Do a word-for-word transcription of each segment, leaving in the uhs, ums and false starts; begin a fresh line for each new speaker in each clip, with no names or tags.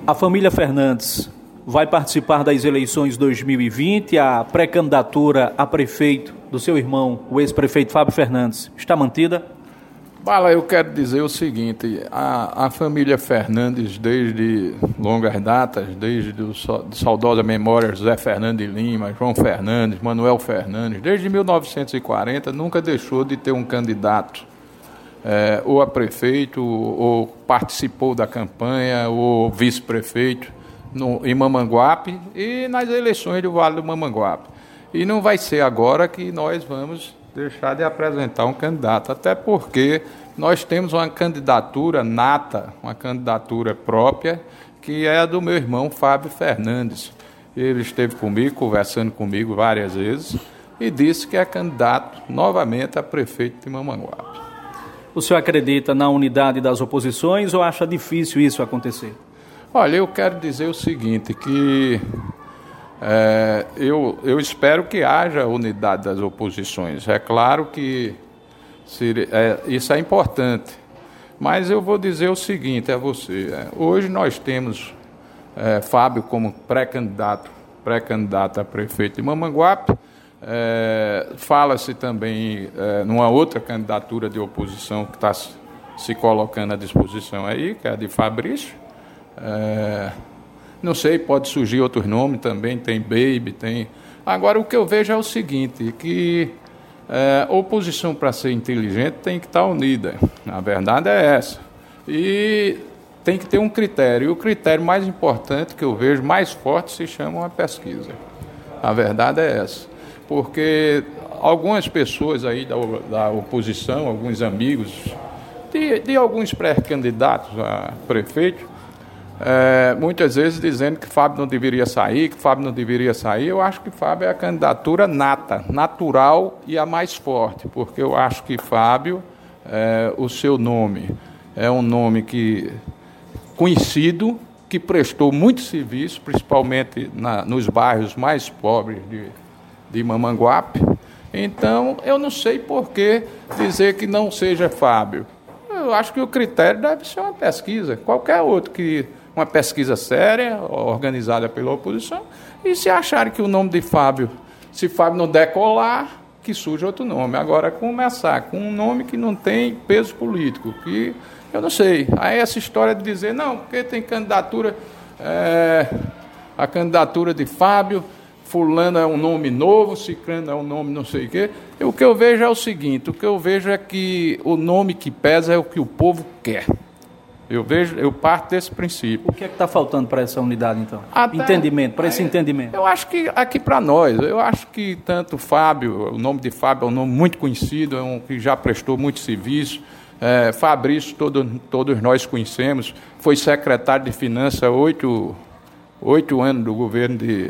A família Fernandes vai participar das eleições dois mil e vinte. A pré-candidatura a prefeito do seu irmão, o ex-prefeito Fábio Fernandes, está mantida?
Bala, eu quero dizer o seguinte, a, a família Fernandes, desde longas datas, desde o de saudosa memória José Fernandes de Lima, João Fernandes, Manuel Fernandes, desde mil novecentos e quarenta, nunca deixou de ter um candidato, é, ou a prefeito, ou participou da campanha, ou vice-prefeito no, em Mamanguape e nas eleições do Vale do Mamanguape. E não vai ser agora que nós vamos deixar de apresentar um candidato, até porque nós temos uma candidatura nata, uma candidatura própria, que é a do meu irmão Fábio Fernandes. Ele esteve comigo, conversando comigo várias vezes, e disse que é candidato novamente a prefeito de Mamanguape.
O senhor acredita na unidade das oposições ou acha difícil isso acontecer?
Olha, eu quero dizer o seguinte, que É, eu, eu espero que haja unidade das oposições. É claro que se, é, isso é importante, mas eu vou dizer o seguinte a você. É, hoje nós temos é, Fábio como pré-candidato, pré-candidato a prefeito de Mamanguape. É, fala-se também é, numa outra candidatura de oposição que está se colocando à disposição aí, que é a de Fabrício. É, Não sei, pode surgir outros nomes também, tem Baby, tem... Agora, o que eu vejo é o seguinte, que é, oposição para ser inteligente tem que estar unida. A verdade é essa. E tem que ter um critério. E o critério mais importante que eu vejo, mais forte, se chama uma pesquisa. A verdade é essa. Porque algumas pessoas aí da, da oposição, alguns amigos, de, de alguns pré-candidatos a prefeito, É, muitas vezes dizendo que Fábio não deveria sair, que Fábio não deveria sair. Eu acho que Fábio é a candidatura nata, natural e a mais forte, porque eu acho que Fábio, é, o seu nome é um nome que, conhecido, que prestou muito serviço, principalmente na, nos bairros mais pobres de, de Mamanguape. Então, eu não sei por que dizer que não seja Fábio. Eu acho que o critério deve ser uma pesquisa, qualquer outro que... uma pesquisa séria, organizada pela oposição, e se acharem que o nome de Fábio, se Fábio não decolar, que surja outro nome. Agora, começar com um nome que não tem peso político, que eu não sei. Aí essa história de dizer, não, porque tem candidatura, é, a candidatura de Fábio, fulano é um nome novo, ciclano é um nome não sei o quê. E o que eu vejo é o seguinte, o que eu vejo é que o nome que pesa é o que o povo quer. Eu vejo, eu parto desse princípio.
O que é que está faltando para essa unidade, então?
Até,
entendimento, para esse entendimento.
Eu acho que aqui para nós, eu acho que tanto Fábio, o nome de Fábio é um nome muito conhecido, é um que já prestou muito serviço. É, Fabrício, todo, todos nós conhecemos, foi secretário de Finanças há oito, oito anos do governo de,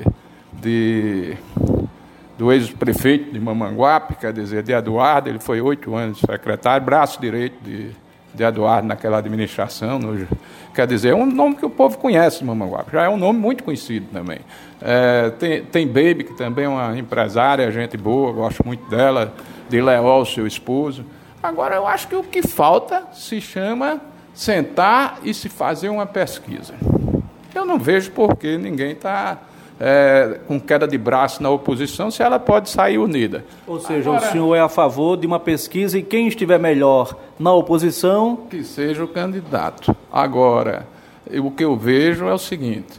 de, do ex-prefeito de Mamanguape, quer dizer, de Eduardo, ele foi oito anos secretário, braço direito de... de Eduardo naquela administração, no, quer dizer, é um nome que o povo conhece, Mamanguape, já é um nome muito conhecido também. É, tem, tem Baby, que também é uma empresária, gente boa, gosto muito dela, de Leol, seu esposo. Agora, eu acho que o que falta se chama sentar e se fazer uma pesquisa. Eu não vejo por que ninguém está... É, com queda de braço na oposição, se ela pode sair unida.
Ou seja, agora, o senhor é a favor de uma pesquisa e quem estiver melhor na oposição...
que seja o candidato. Agora, o que eu vejo é o seguinte,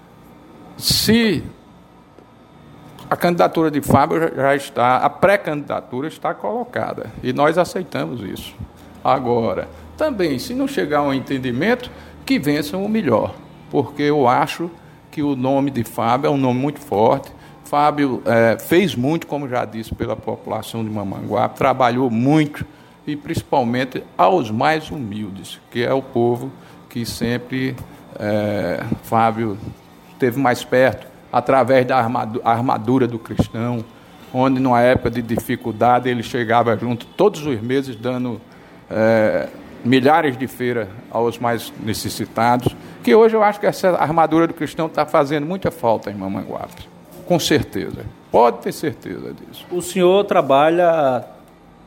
se a candidatura de Fábio já está, a pré-candidatura está colocada, e nós aceitamos isso. Agora, também, se não chegar a um entendimento, que vençam o melhor, porque eu acho que o nome de Fábio é um nome muito forte. Fábio é, fez muito, como já disse, pela população de Mamanguape, trabalhou muito, e principalmente aos mais humildes, que é o povo que sempre é, Fábio esteve mais perto, através da armadura do cristão, onde, numa época de dificuldade, ele chegava junto todos os meses, dando é, milhares de feiras aos mais necessitados, que hoje eu acho que essa armadura do cristão está fazendo muita falta em Mamanguape, com certeza, pode ter certeza disso.
O senhor trabalha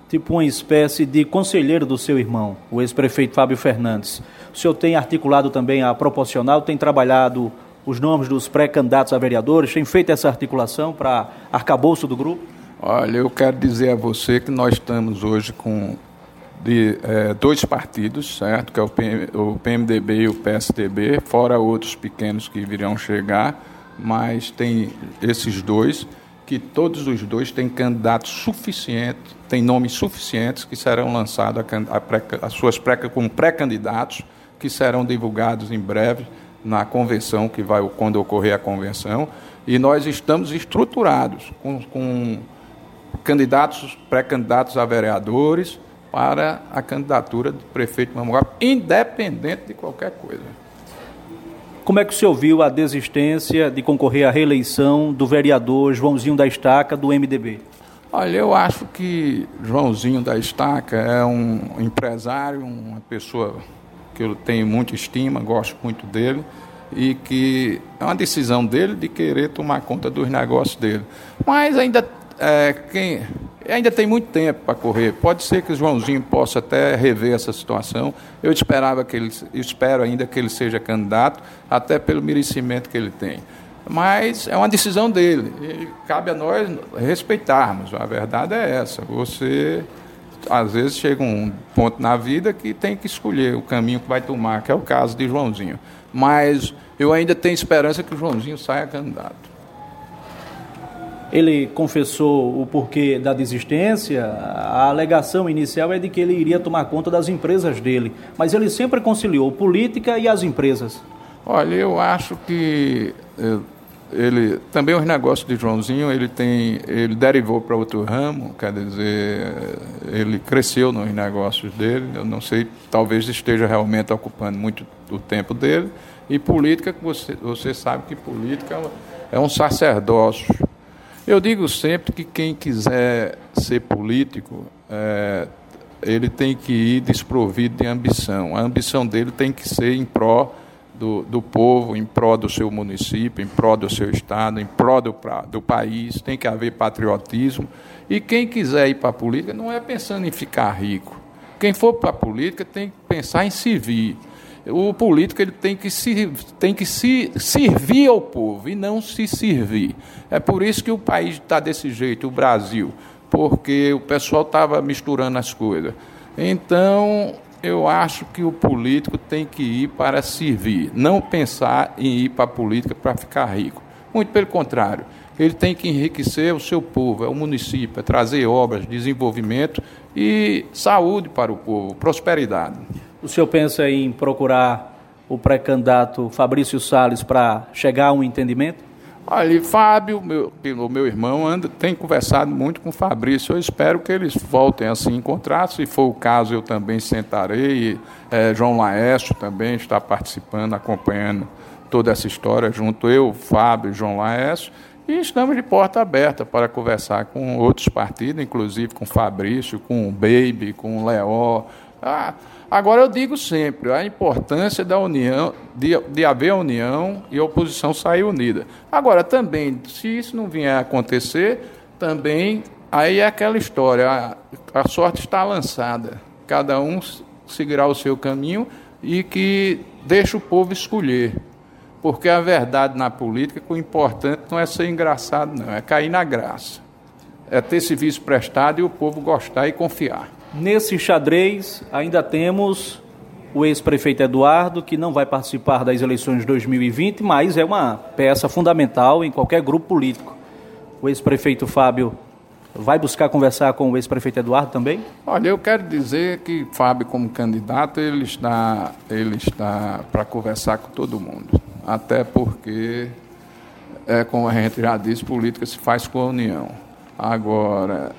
tipo uma espécie de conselheiro do seu irmão, o ex-prefeito Fábio Fernandes. O senhor tem articulado também a proporcional, tem trabalhado os nomes dos pré-candidatos a vereadores, tem feito essa articulação para arcabouço do grupo?
Olha, eu quero dizer a você que nós estamos hoje com de, é, dois partidos, certo? Que é o, P, o P M D B e o P S D B, fora outros pequenos que virão chegar, mas tem esses dois, que todos os dois têm candidatos suficientes, têm nomes suficientes que serão lançados a, a pré, as suas pré, como pré-candidatos, que serão divulgados em breve na convenção, que vai quando ocorrer a convenção, e nós estamos estruturados com, com candidatos, pré-candidatos a vereadores para a candidatura do prefeito Mamanguape, independente de qualquer coisa.
Como é que o senhor viu a desistência de concorrer à reeleição do vereador Joãozinho da Estaca, do M D B?
Olha, eu acho que Joãozinho da Estaca é um empresário, uma pessoa que eu tenho muita estima, gosto muito dele, e que é uma decisão dele de querer tomar conta dos negócios dele. Mas ainda, é, quem, ainda tem muito tempo para correr. Pode ser que o Joãozinho possa até rever essa situação. Eu esperava que ele, espero ainda que ele seja candidato, até pelo merecimento que ele tem. Mas é uma decisão dele, e cabe a nós respeitarmos. A verdade é essa. Você, às vezes, chega um ponto na vida que tem que escolher o caminho que vai tomar, que é o caso de Joãozinho. Mas eu ainda tenho esperança que o Joãozinho saia candidato.
Ele confessou o porquê da desistência. A alegação inicial é de que ele iria tomar conta das empresas dele, mas ele sempre conciliou política e as empresas.
Olha, eu acho que ele também os negócios de Joãozinho, ele tem, ele derivou para outro ramo, quer dizer, ele cresceu nos negócios dele. Eu não sei, talvez esteja realmente ocupando muito do tempo dele. E política, você, você sabe que política é um sacerdócio. Eu digo sempre que quem quiser ser político, é, ele tem que ir desprovido de ambição. A ambição dele tem que ser em pró do, do povo, em pró do seu município, em pró do seu estado, em pró do, do país. Tem que haver patriotismo. E quem quiser ir para a política não é pensando em ficar rico. Quem for para a política tem que pensar em servir. O político ele tem que, se, tem que se servir ao povo e não se servir. É por isso que o país está desse jeito, o Brasil, porque o pessoal estava misturando as coisas. Então, eu acho que o político tem que ir para servir, não pensar em ir para a política para ficar rico. Muito pelo contrário, ele tem que enriquecer o seu povo, é o município, é trazer obras, desenvolvimento e saúde para o povo, prosperidade.
O senhor pensa em procurar o pré-candidato Fabrício Salles para chegar a um entendimento?
Olha, Fábio, meu, o meu irmão, anda, tem conversado muito com o Fabrício. Eu espero que eles voltem a se encontrar. Se for o caso, eu também sentarei. É, João Laércio também está participando, acompanhando toda essa história, junto eu, Fábio e João Laércio. E estamos de porta aberta para conversar com outros partidos, inclusive com o Fabrício, com o Baby, com o Leó. Ah, agora eu digo sempre, a importância da união, de, de haver a união e a oposição sair unida. Agora também, se isso não vier a acontecer, também aí é aquela história, a, a sorte está lançada, cada um seguirá o seu caminho e que deixa o povo escolher. Porque a verdade na política, que o importante não é ser engraçado, não, é cair na graça. É ter serviço prestado e o povo gostar e confiar.
Nesse xadrez, ainda temos o ex-prefeito Eduardo, que não vai participar das eleições de dois mil e vinte, mas é uma peça fundamental em qualquer grupo político. O ex-prefeito Fábio vai buscar conversar com o ex-prefeito Eduardo também?
Olha, eu quero dizer que Fábio, como candidato, ele está, ele está para conversar com todo mundo. Até porque, é, como a gente já disse, política se faz com a união. Agora,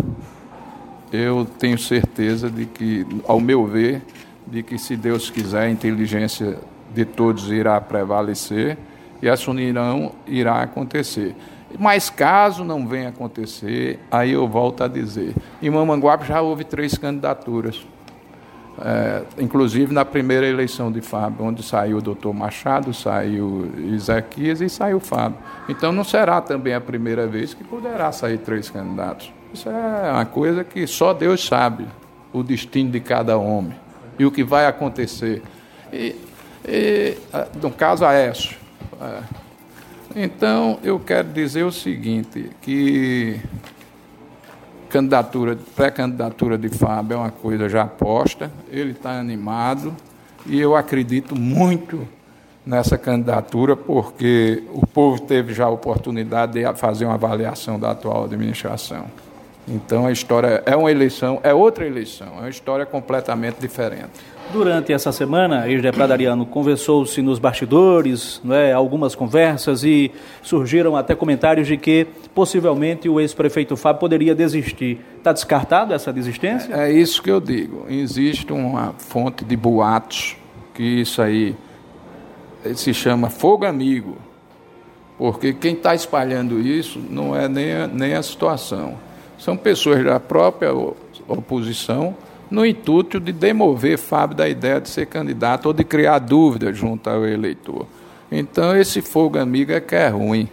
eu tenho certeza de que, ao meu ver, de que se Deus quiser, a inteligência de todos irá prevalecer e essa união irá acontecer. Mas caso não venha acontecer, aí eu volto a dizer, em Mamanguape já houve três candidaturas, é, inclusive na primeira eleição de Fábio, onde saiu o doutor Machado, saiu Ezequias e saiu Fábio. Então não será também a primeira vez que poderá sair três candidatos. Isso é uma coisa que só Deus sabe, o destino de cada homem e o que vai acontecer. E, e no caso, Aécio. É. Então, eu quero dizer o seguinte, que candidatura, pré-candidatura de Fábio é uma coisa já posta, ele está animado e eu acredito muito nessa candidatura, porque o povo teve já a oportunidade de fazer uma avaliação da atual administração. Então, a história é uma eleição, é outra eleição, é uma história completamente diferente.
Durante essa semana, ex-deputado Ariano, conversou-se nos bastidores, não é, algumas conversas, e surgiram até comentários de que, possivelmente, o ex-prefeito Fábio poderia desistir. Está descartado essa desistência?
É, é isso que eu digo. Existe uma fonte de boatos, que isso aí se chama fogo amigo, porque quem está espalhando isso não é nem a, nem a situação. São pessoas da própria oposição, no intuito de demover Fábio da ideia de ser candidato ou de criar dúvida junto ao eleitor. Então, esse fogo amigo é que é ruim.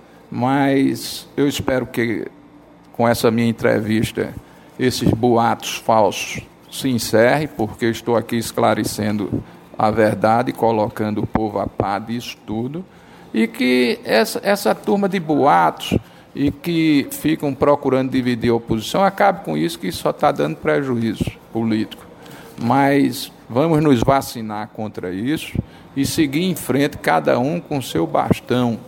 Mas eu espero que, com essa minha entrevista, esses boatos falsos se encerrem, porque eu estou aqui esclarecendo a verdade, colocando o povo a par disso tudo, e que essa, essa turma de boatos e que ficam procurando dividir a oposição, acabe com isso, que só está dando prejuízo político. Mas vamos nos vacinar contra isso e seguir em frente, cada um com seu bastão,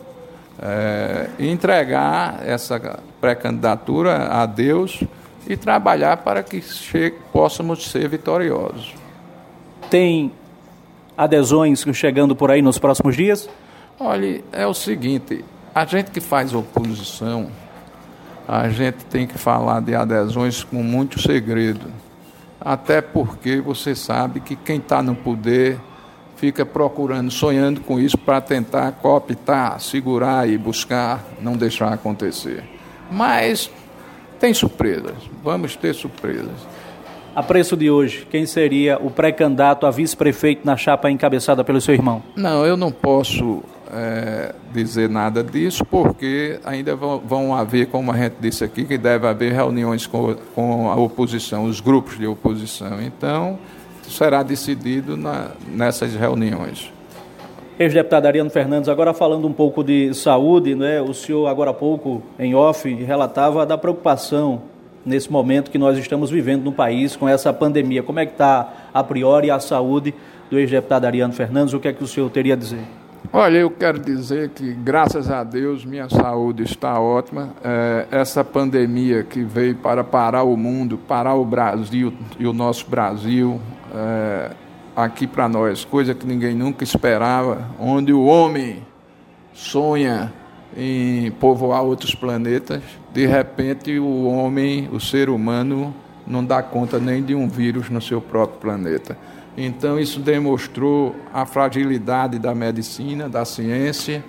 é, entregar essa pré-candidatura a Deus e trabalhar para que chegue, possamos ser vitoriosos.
Tem adesões chegando por aí nos próximos dias?
Olha, é o seguinte, a gente que faz oposição, a gente tem que falar de adesões com muito segredo, até porque você sabe que quem está no poder fica procurando, sonhando com isso para tentar cooptar, segurar e buscar, não deixar acontecer. Mas tem surpresas, vamos ter surpresas.
A preço de hoje, quem seria o pré-candidato a vice-prefeito na chapa encabeçada pelo seu irmão?
Não, eu não posso é, dizer nada disso, porque ainda vão, vão haver, como a gente disse aqui, que deve haver reuniões com, com a oposição, os grupos de oposição. Então, será decidido na, nessas reuniões.
Ex-deputado Ariano Fernandes, agora falando um pouco de saúde, né? O senhor agora há pouco, em off, relatava da preocupação nesse momento que nós estamos vivendo no país com essa pandemia. Como é que está, a priori, a saúde do ex-deputado Ariano Fernandes? O que é que o senhor teria a dizer?
Olha, eu quero dizer que, graças a Deus, minha saúde está ótima. É, essa pandemia que veio para parar o mundo, parar o Brasil e o nosso Brasil, é, aqui para nós, coisa que ninguém nunca esperava, onde o homem sonha em povoar outros planetas, de repente o homem, o ser humano, não dá conta nem de um vírus no seu próprio planeta. Então isso demonstrou a fragilidade da medicina, da ciência,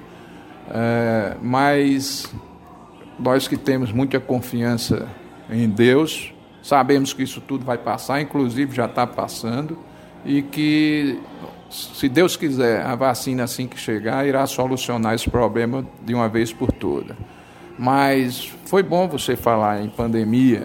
é, mas nós que temos muita confiança em Deus, sabemos que isso tudo vai passar, inclusive já está passando, e que, se Deus quiser, a vacina assim que chegar irá solucionar esse problema de uma vez por todas. Mas foi bom você falar em pandemia,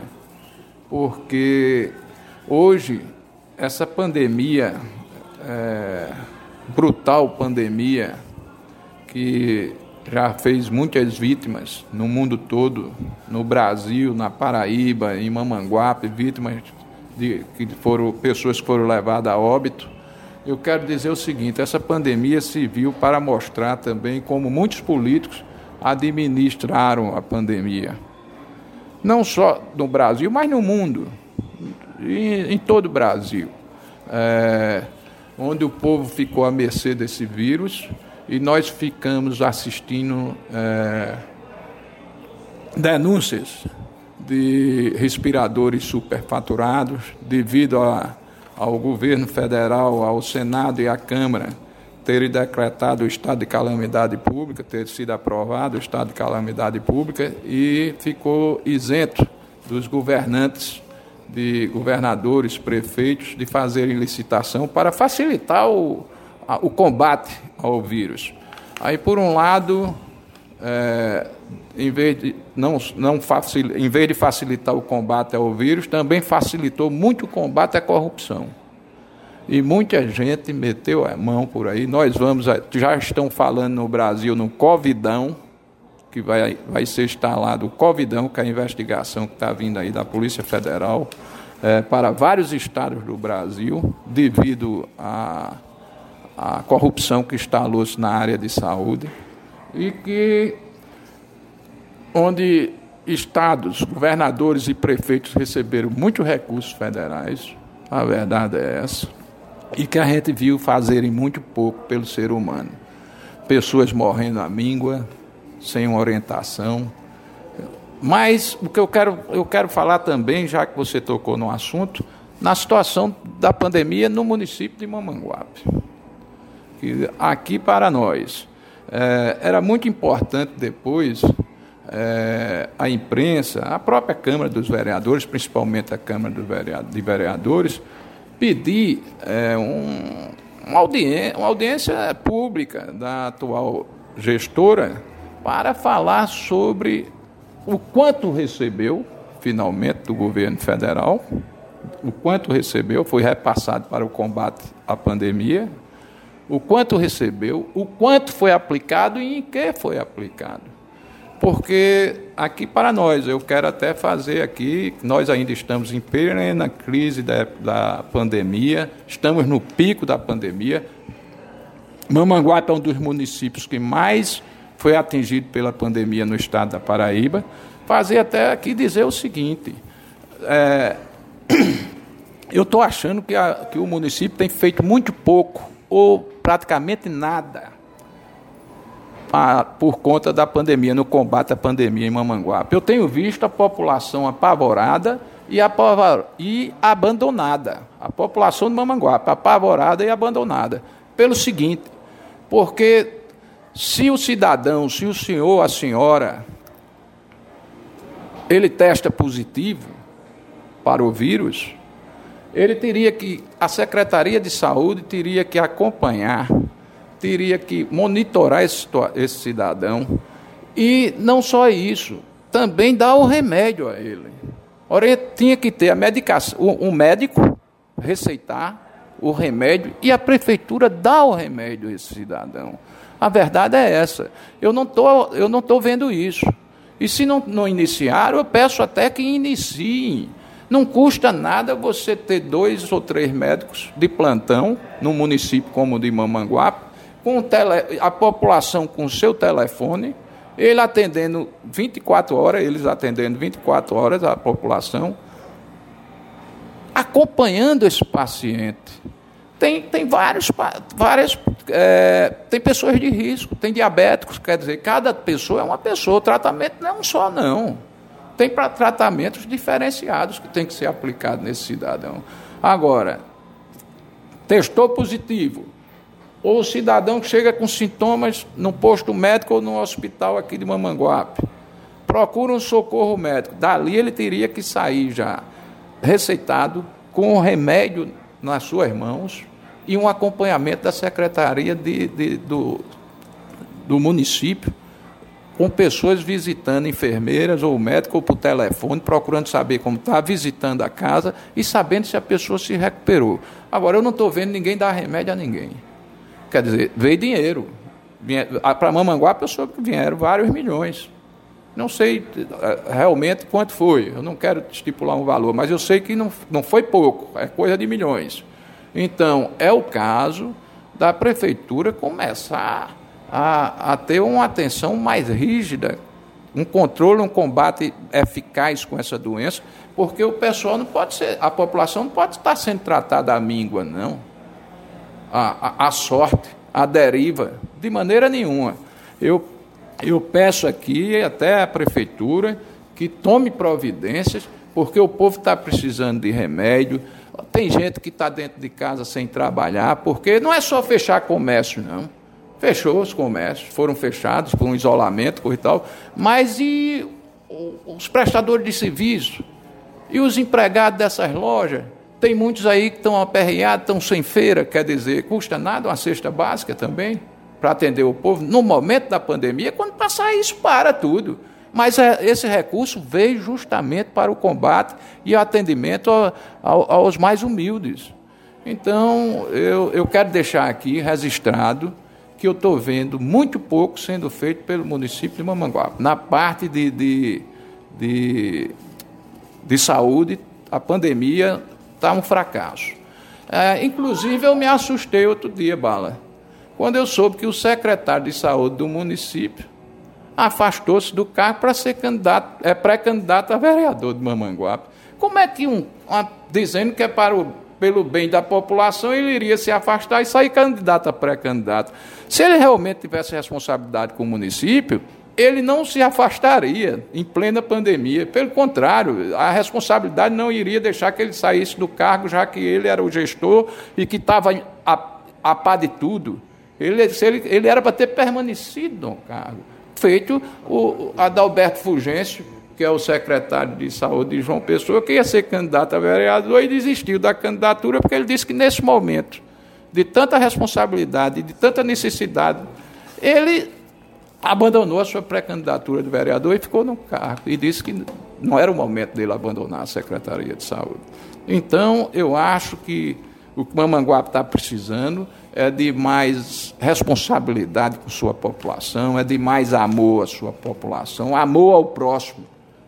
porque hoje essa pandemia, é, brutal pandemia, que já fez muitas vítimas no mundo todo, no Brasil, na Paraíba, em Mamanguape, vítimas de, que foram pessoas que foram levadas a óbito. Eu quero dizer o seguinte, essa pandemia serviu para mostrar também como muitos políticos administraram a pandemia. Não só no Brasil, mas no mundo, em, em todo o Brasil, é, onde o povo ficou à mercê desse vírus e nós ficamos assistindo é, denúncias de respiradores superfaturados devido a ao governo federal, ao Senado e à Câmara terem decretado o estado de calamidade pública, ter sido aprovado o estado de calamidade pública e ficou isento dos governantes, de governadores, prefeitos, de fazerem licitação para facilitar o, a, o combate ao vírus. Aí, por um lado, é, em vez de não, não facil, em vez de facilitar o combate ao vírus, também facilitou muito o combate à corrupção. E muita gente meteu a mão por aí. Nós vamos, já estão falando no Brasil no Covidão, que vai, vai ser instalado o Covidão, que é a investigação que está vindo aí da Polícia Federal, é, para vários estados do Brasil, devido à, à corrupção que instalou-se na área de saúde, e que onde estados, governadores e prefeitos receberam muitos recursos federais, a verdade é essa, e que a gente viu fazerem muito pouco pelo ser humano. Pessoas morrendo à míngua, sem uma orientação. Mas o que eu quero, eu quero falar também, já que você tocou no assunto, na situação da pandemia no município de Mamanguape. Que aqui para nós é, era muito importante depois é, a imprensa, a própria Câmara dos Vereadores, principalmente a Câmara de Vereadores, pedir é, um, uma, audiência, uma audiência pública da atual gestora para falar sobre o quanto recebeu, finalmente, do governo federal, o quanto recebeu, foi repassado para o combate à pandemia, o quanto recebeu, o quanto foi aplicado e em que foi aplicado. Porque aqui para nós, eu quero até fazer aqui, nós ainda estamos em plena crise da, da pandemia, estamos no pico da pandemia. Mamanguape é um dos municípios que mais foi atingido pela pandemia no estado da Paraíba. Fazer até aqui dizer o seguinte, é, eu estou achando que, a, que o município tem feito muito pouco, ou praticamente nada, a, por conta da pandemia, no combate à pandemia em Mamanguape. Eu tenho visto a população apavorada e, apavor, e abandonada. A população de Mamanguape apavorada e abandonada. Pelo seguinte, porque se o cidadão, se o senhor, a senhora, ele testa positivo para o vírus, ele teria que, a Secretaria de Saúde teria que acompanhar, teria que monitorar esse, esse cidadão, e não só isso, também dar o remédio a ele. Ora, ele tinha que ter a medicação, um médico receitar o remédio e a prefeitura dar o remédio a esse cidadão. A verdade é essa. Eu não estou eu não estou vendo isso. E se não, não iniciaram, eu peço até que iniciem. Não custa nada você ter dois ou três médicos de plantão num município como o de Mamanguape, com tele, a população com o seu telefone, ele atendendo vinte e quatro horas, eles atendendo vinte e quatro horas a população, acompanhando esse paciente. Tem, tem vários, várias, é, tem pessoas de risco, tem diabéticos, quer dizer, cada pessoa é uma pessoa, o tratamento não é um só, não. Tem pra, tratamentos diferenciados que tem que ser aplicado nesse cidadão. Agora, testou positivo, ou o cidadão que chega com sintomas no posto médico ou no hospital aqui de Mamanguape, procura um socorro médico, dali ele teria que sair já receitado com o remédio nas suas mãos e um acompanhamento da Secretaria de, de, do, do município, com pessoas visitando, enfermeiras ou médico, ou por telefone, procurando saber como está, visitando a casa e sabendo se a pessoa se recuperou. Agora, eu não estou vendo ninguém dar remédio a ninguém. Quer dizer, veio dinheiro. Para Mamanguape, eu soube que vieram vários milhões. Não sei realmente quanto foi, eu não quero estipular um valor, mas eu sei que não, não foi pouco, é coisa de milhões. Então, é o caso da prefeitura começar a, a ter uma atenção mais rígida, um controle, um combate eficaz com essa doença, porque o pessoal não pode ser, a população não pode estar sendo tratada à míngua, não. A, a, a sorte, a deriva, de maneira nenhuma. Eu Eu peço aqui até a prefeitura que tome providências, porque o povo está precisando de remédio, tem gente que está dentro de casa sem trabalhar, porque não é só fechar comércio, não. Fechou os comércios, foram fechados com isolamento e tal, mas e os prestadores de serviço? E os empregados dessas lojas? Tem muitos aí que estão aperreados, estão sem feira, quer dizer, custa nada uma cesta básica também, para atender o povo, no momento da pandemia, quando passar isso, para tudo. Mas é, esse recurso veio justamente para o combate e atendimento a, a, aos mais humildes. Então, eu, eu quero deixar aqui registrado que eu estou vendo muito pouco sendo feito pelo município de Mamanguape. Na parte de, de, de, de saúde, a pandemia está um fracasso. É, inclusive, eu me assustei outro dia, Bala, quando eu soube que o secretário de saúde do município afastou-se do cargo para ser candidato, é pré-candidato a vereador de Mamanguape. Como é que, um, uma, dizendo que é para o, pelo bem da população, ele iria se afastar e sair candidato a pré-candidato? Se ele realmente tivesse responsabilidade com o município, ele não se afastaria em plena pandemia. Pelo contrário, a responsabilidade não iria deixar que ele saísse do cargo, já que ele era o gestor e que estava a, a par de tudo. Ele, se ele, ele era para ter permanecido no cargo. Feito o Adalberto Fulgêncio, que é o secretário de saúde de João Pessoa, que ia ser candidato a vereador e desistiu da candidatura porque ele disse que nesse momento de tanta responsabilidade, de tanta necessidade, ele abandonou a sua pré-candidatura de vereador e ficou no cargo e disse que não era o momento dele abandonar a Secretaria de Saúde. Então, eu acho que o que Mamanguape está precisando é de mais responsabilidade com sua população, é de mais amor à sua população, amor ao próximo,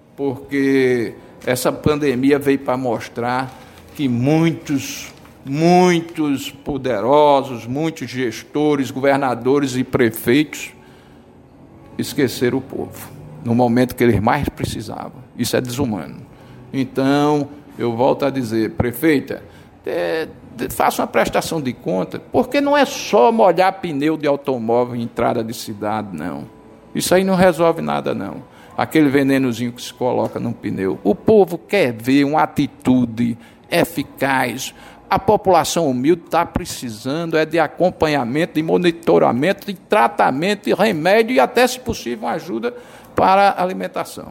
porque essa pandemia veio para mostrar que muitos, muitos poderosos, muitos gestores, governadores e prefeitos esqueceram o povo, no momento que eles mais precisavam. Isso é desumano. Então, eu volto a dizer, prefeita, é, faça uma prestação de conta, porque não é só molhar pneu de automóvel em entrada de cidade, não. Isso aí não resolve nada, não. Aquele venenozinho que se coloca no pneu. O povo quer ver uma atitude eficaz. A população humilde está precisando é de acompanhamento, de monitoramento, de tratamento, de remédio e até, se possível, uma ajuda para a alimentação.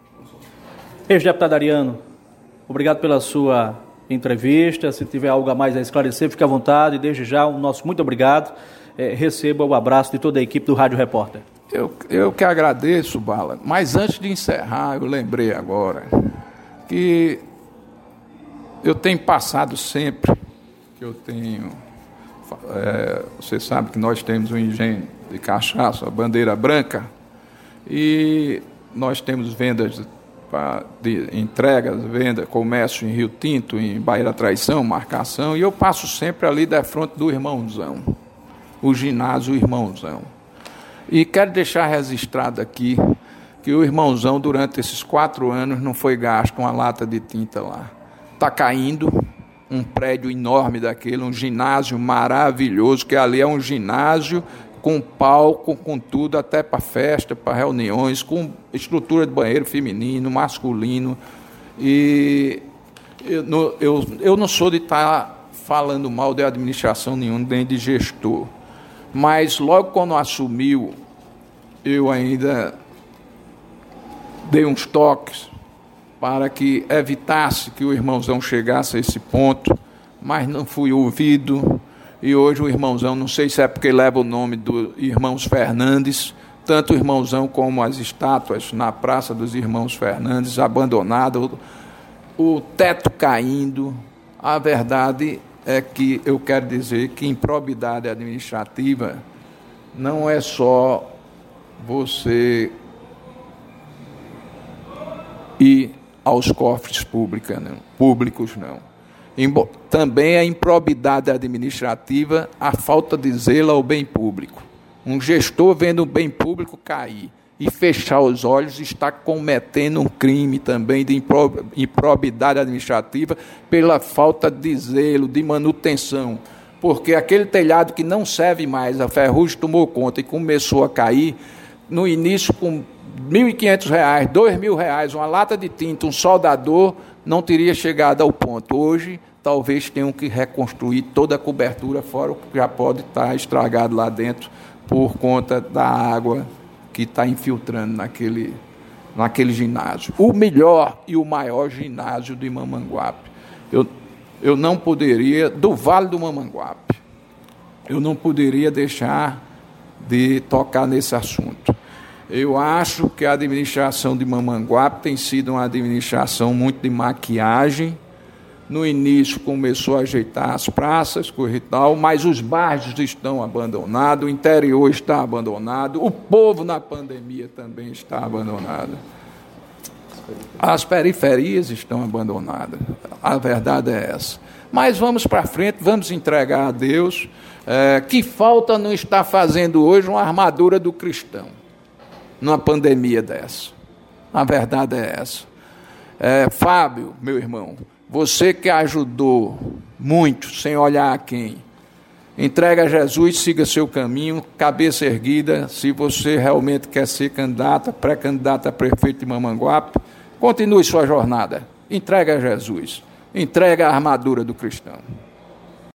Ex-deputado Ariano, obrigado pela sua entrevista. Se tiver algo a mais a esclarecer, fique à vontade. Desde já, o nosso muito obrigado. É, receba o abraço de toda a equipe do Rádio Repórter.
Eu, eu que agradeço, Bala. Mas antes de encerrar, eu lembrei agora que eu tenho passado sempre, que eu tenho... É, você sabe que nós temos um engenho de cachaça, a Bandeira Branca, e nós temos vendas de entregas, venda, comércio em Rio Tinto, em Baía da Traição, Marcação, e eu passo sempre ali da frente do Irmãozão, o ginásio Irmãozão. E quero deixar registrado aqui que o Irmãozão, durante esses quatro anos, não foi gasto uma lata de tinta lá. Está caindo um prédio enorme daquele, um ginásio maravilhoso, que ali é um ginásio com palco, com tudo, até para festa, para reuniões, com estrutura de banheiro feminino, masculino. E eu, no, eu, eu não sou de estar falando mal de administração nenhuma, nem de gestor. Mas logo quando assumiu, eu ainda dei uns toques para que evitasse que o Irmãozão chegasse a esse ponto, mas não fui ouvido. E hoje o Irmãozão, não sei se é porque leva o nome do Irmãos Fernandes, tanto o Irmãozão como as estátuas na Praça dos Irmãos Fernandes, abandonado, o teto caindo. A verdade é que eu quero dizer que improbidade administrativa não é só você ir aos cofres públicos, não. Públicos, não. Também a improbidade administrativa, a falta de zelo ao bem público. Um gestor vendo o bem público cair e fechar os olhos está cometendo um crime também de improbidade administrativa pela falta de zelo, de manutenção. Porque aquele telhado que não serve mais, a ferrugem tomou conta e começou a cair, no início com mil e quinhentos reais, dois mil reais, uma lata de tinta, um soldador, não teria chegado ao ponto. Hoje, talvez tenham que reconstruir toda a cobertura, fora o que já pode estar estragado lá dentro por conta da água que está infiltrando naquele, naquele ginásio. O melhor e o maior ginásio de Mamanguape. Eu, eu não poderia, do Vale do Mamanguape, eu não poderia deixar de tocar nesse assunto. Eu acho que a administração de Mamanguape tem sido uma administração muito de maquiagem. No início começou a ajeitar as praças, coisa e tal, mas os bairros estão abandonados, o interior está abandonado, o povo na pandemia também está abandonado. As periferias estão abandonadas. A verdade é essa. Mas vamos para frente, vamos entregar a Deus. É, que falta não está fazendo hoje uma armadura do cristão numa pandemia dessa? A verdade é essa. É, Fábio, meu irmão, você que ajudou muito, sem olhar a quem, entrega a Jesus, siga seu caminho, cabeça erguida. Se você realmente quer ser candidata, pré-candidata a prefeito de Mamanguape, continue sua jornada. Entrega a Jesus. Entrega a armadura do cristão.